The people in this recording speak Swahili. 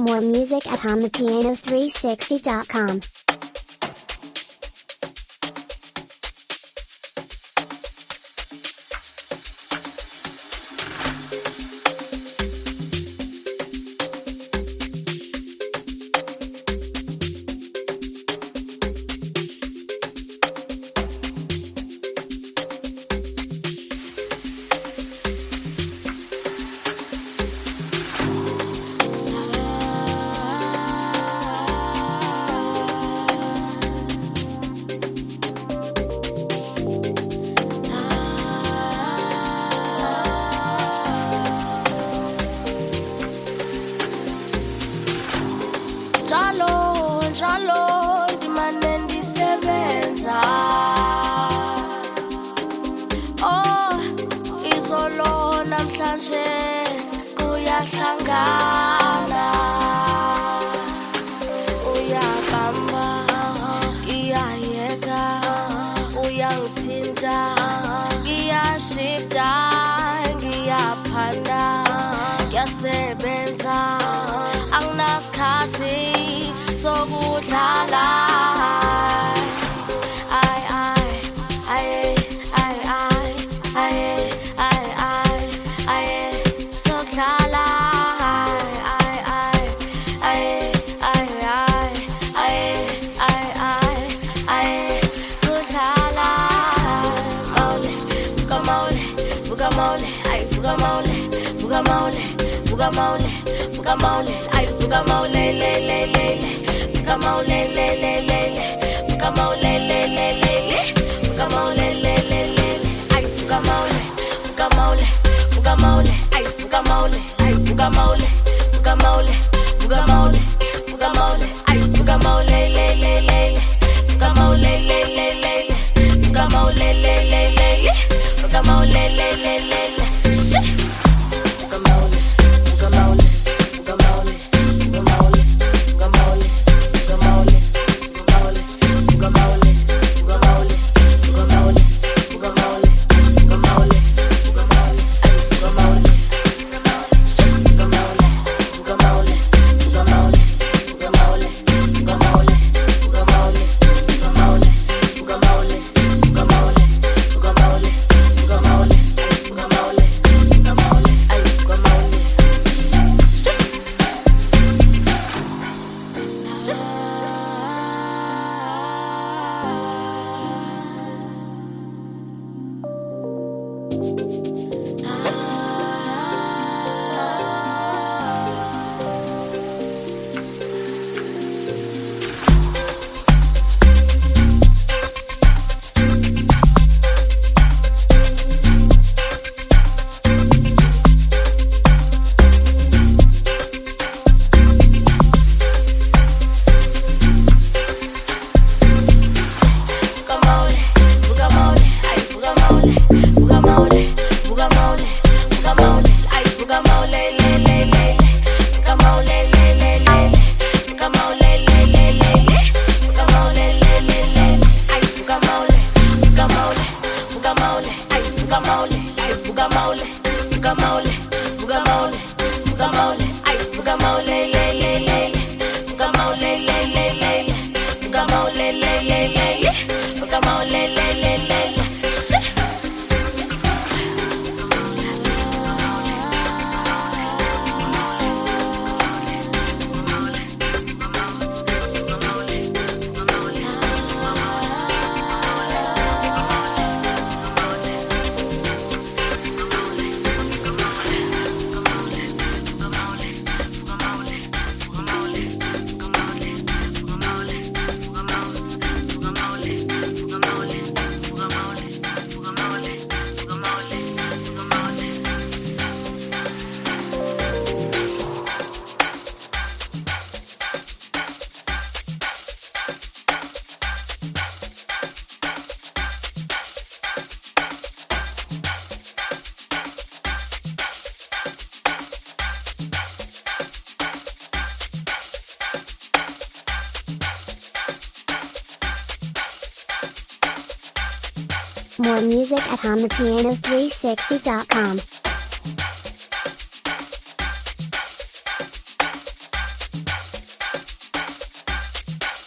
More music at HondaPiano360.com. Njalo ndimane ndisebenza, oh izolo namhlanje kuyahlangana, uyabamba ngiyayeka, uyangithinta ngiyashifta, ngiyaphanda ngiyasebenza, anginasikhathi sokudlala. Sokudlala kudlala. Mole, vuka mole, ay vuka mole, vuka mole, vuka mole, vuka mole, ay vuka mole, le. Vuka mole, le. Vuka mole, le. Vuka mole, le. Ay vuka mole, vuka mole, vuka mole, ay vuka mole, vuka mole, vuka mole, vuka mole, vuka mole, ay vuka mole, le. Vuka mole, le. Vuka mole, le. Vuka mole, le. Shit. Vuka mole, vuka mole, vuka mole, vuka mole, vuka mole, vuka mole, vuka mole, vuka mole, vuka mole, vuka mole, vuka mole, vuka mole, ay vuka mole, shit. Vuka mole, vuka mole, vuka mole, vuka mole, vuka mole, vuka mole, vuka mole, vuka mole, vuka mole, vuka mole, vuka mole, vuka mole, vuka mole, ay vuka mole, shit. More music at HondaPiano360.com.